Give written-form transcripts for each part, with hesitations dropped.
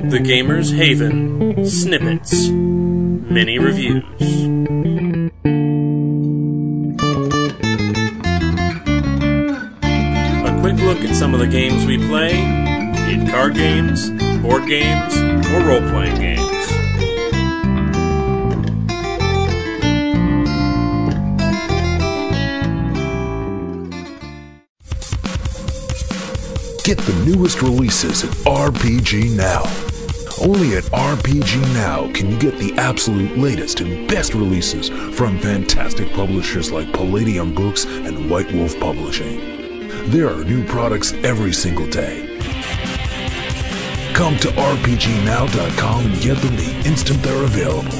The Gamer's Haven Snippets Mini Reviews. A quick look at some of the games we play in card games, board games, or role-playing games. Get the newest releases at RPG Now. Only at RPG Now can you get the absolute latest and best releases from fantastic publishers like Palladium Books and White Wolf Publishing. There are new products every single day. Come to RPGNow.com and get them the instant they're available.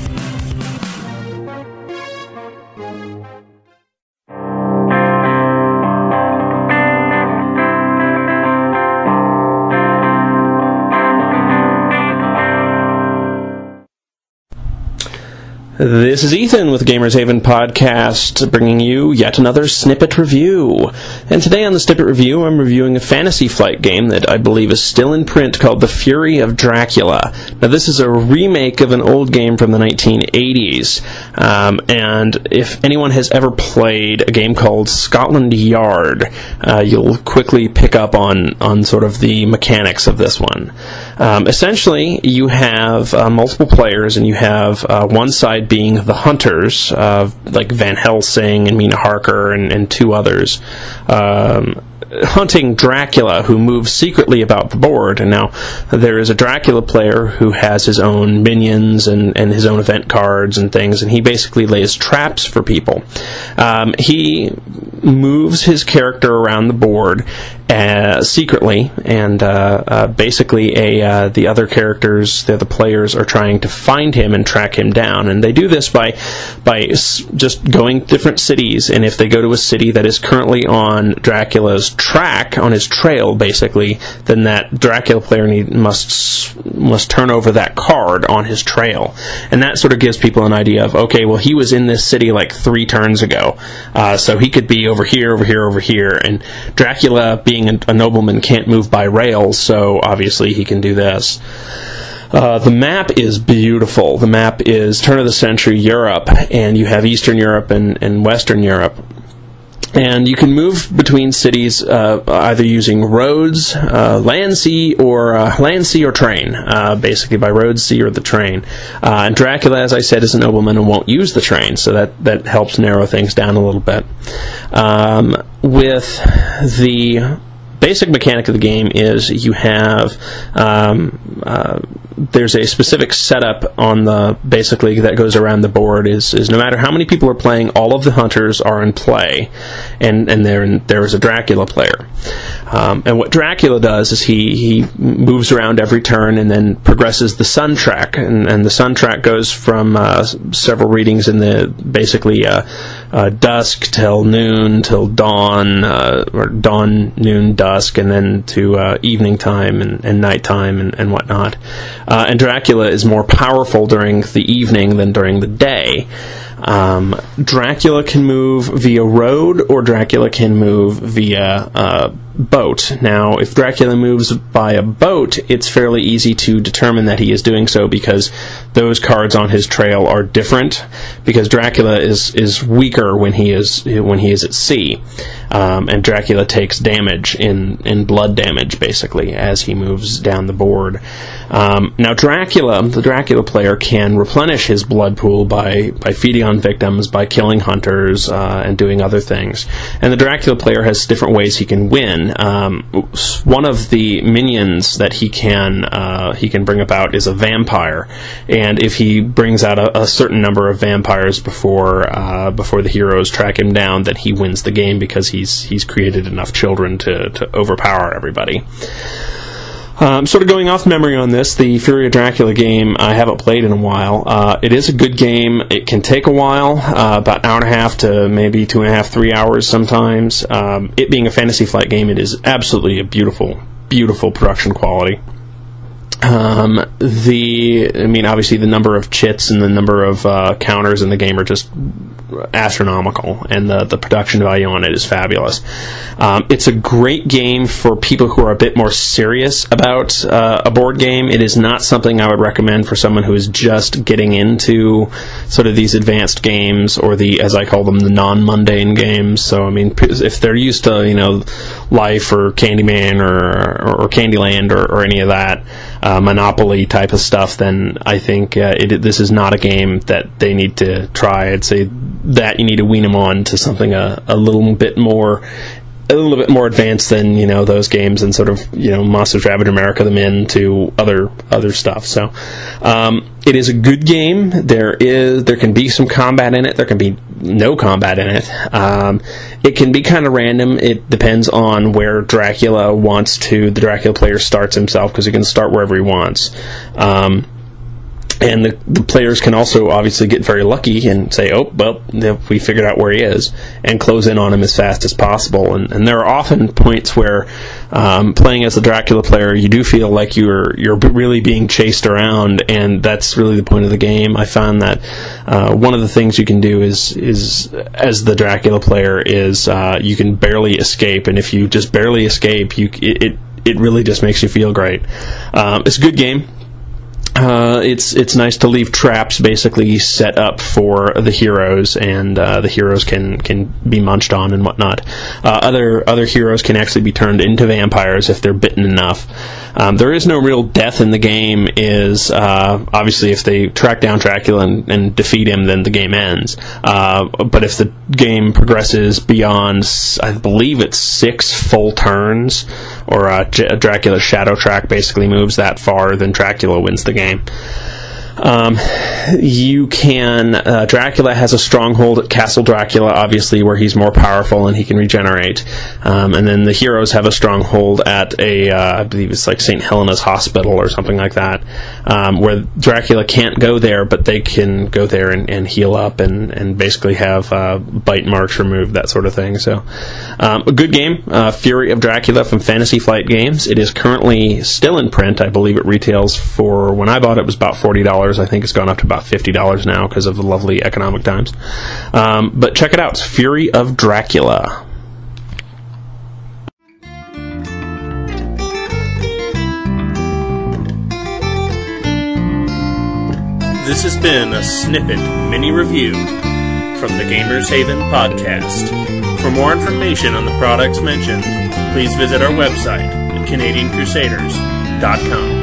This is Ethan with Gamers Haven Podcast, bringing you yet another Snippet Review. And today on the Snippet Review, I'm reviewing a Fantasy Flight game that I believe is still in print called The Fury of Dracula. Now, this is a remake of an old game from the 1980s. And if anyone has ever played a game called Scotland Yard, you'll quickly pick up on sort of the mechanics of this one. Essentially, you have multiple players, and you have one side being the hunters, like Van Helsing and Mina Harker and two others, hunting Dracula, who moves secretly about the board. And now there is a Dracula player who has his own minions and his own event cards and things, and he basically lays traps for people. He moves his character around the board secretly, and basically the other characters, the other players, are trying to find him and track him down. And they do this by just going to different cities, and if they go to a city that is currently on Dracula's track, on his trail, basically, then that Dracula player must turn over that card on his trail. And that sort of gives people an idea of, okay, well, he was in this city like 3 turns ago, so he could be over here, over here, over here. And Dracula, being a nobleman, can't move by rails, so obviously he can do this. The map is beautiful. The map is turn-of-the-century Europe, and you have Eastern Europe and Western Europe. And you can move between cities either using roads, land, sea, or train, basically by road, sea, or the train. And Dracula, as I said, is a nobleman and won't use the train, so that helps narrow things down a little bit. With the basic mechanic of the game is you have there's a specific setup on the basically that goes around the board is no matter how many people are playing, all of the hunters are in play, and there is a Dracula player. And what Dracula does is he moves around every turn and then progresses the sun track, and the sun track goes from several readings in the basically dusk till noon till dawn, or dawn, noon, dusk, and then to evening time and nighttime and whatnot. And Dracula is more powerful during the evening than during the day. Dracula can move via road, or Dracula can move via boat. Now, if Dracula moves by a boat, it's fairly easy to determine that he is doing so because those cards on his trail are different, because Dracula is weaker when he is at sea. And Dracula takes damage in blood damage, basically, as he moves down the board. Now, the Dracula player can replenish his blood pool by feeding on victims, by killing hunters, and doing other things. And the Dracula player has different ways he can win. One of the minions that he can bring about is a vampire, and if he brings out a certain number of vampires before the heroes track him down, then he wins the game because he's created enough children to overpower everybody. Sort of going off memory on this, the Fury of Dracula game I haven't played in a while. It is a good game. It can take a while, about an hour and a half to maybe 2.5, 3 hours sometimes. It being a Fantasy Flight game, it is absolutely a beautiful, beautiful production quality. Obviously the number of chits and the number of counters in the game are just astronomical, and the production value on it is fabulous. It's a great game for people who are a bit more serious about a board game. It is not something I would recommend for someone who is just getting into sort of these advanced games, or the, as I call them, the non-mundane games. So, I mean, if they're used to, Life or Candyman or Candyland or any of that Monopoly type of stuff, then I think this is not a game that they need to try. I'd say that you need to wean them on to something a little bit more advanced than those games, and sort of Monsters Ravage America them into other stuff. So it is a good game. There can be some combat in it. There can be no combat in it. It can be kind of random. It depends on where the Dracula player starts himself, because he can start wherever he wants. And the players can also obviously get very lucky and say, oh, well, we figured out where he is, and close in on him as fast as possible. And there are often points where, playing as the Dracula player, you do feel like you're really being chased around, and that's really the point of the game. I found that one of the things you can do is as the Dracula player is you can barely escape, and if you just barely escape, it really just makes you feel great. It's a good game. It's nice to leave traps basically set up for the heroes, and the heroes can be munched on and whatnot. Other heroes can actually be turned into vampires if they're bitten enough. There is no real death in the game. Obviously if they track down Dracula and defeat him, then the game ends. But if the game progresses beyond, I believe it's 6 full turns, or Dracula's shadow track basically moves that far, then Dracula wins the game. Dracula has a stronghold at Castle Dracula, obviously, where he's more powerful and he can regenerate. And then the heroes have a stronghold at I believe it's like St. Helena's Hospital or something like that, where Dracula can't go there, but they can go there and heal up and basically have bite marks removed, that sort of thing. So, a good game, Fury of Dracula from Fantasy Flight Games. It is currently still in print. I believe it retails for, when I bought it was about $40. I think it's gone up to about $50 now because of the lovely economic times. But check it out. It's Fury of Dracula. This has been a snippet mini review from the Gamers Haven podcast. For more information on the products mentioned, please visit our website at CanadianCrusaders.com.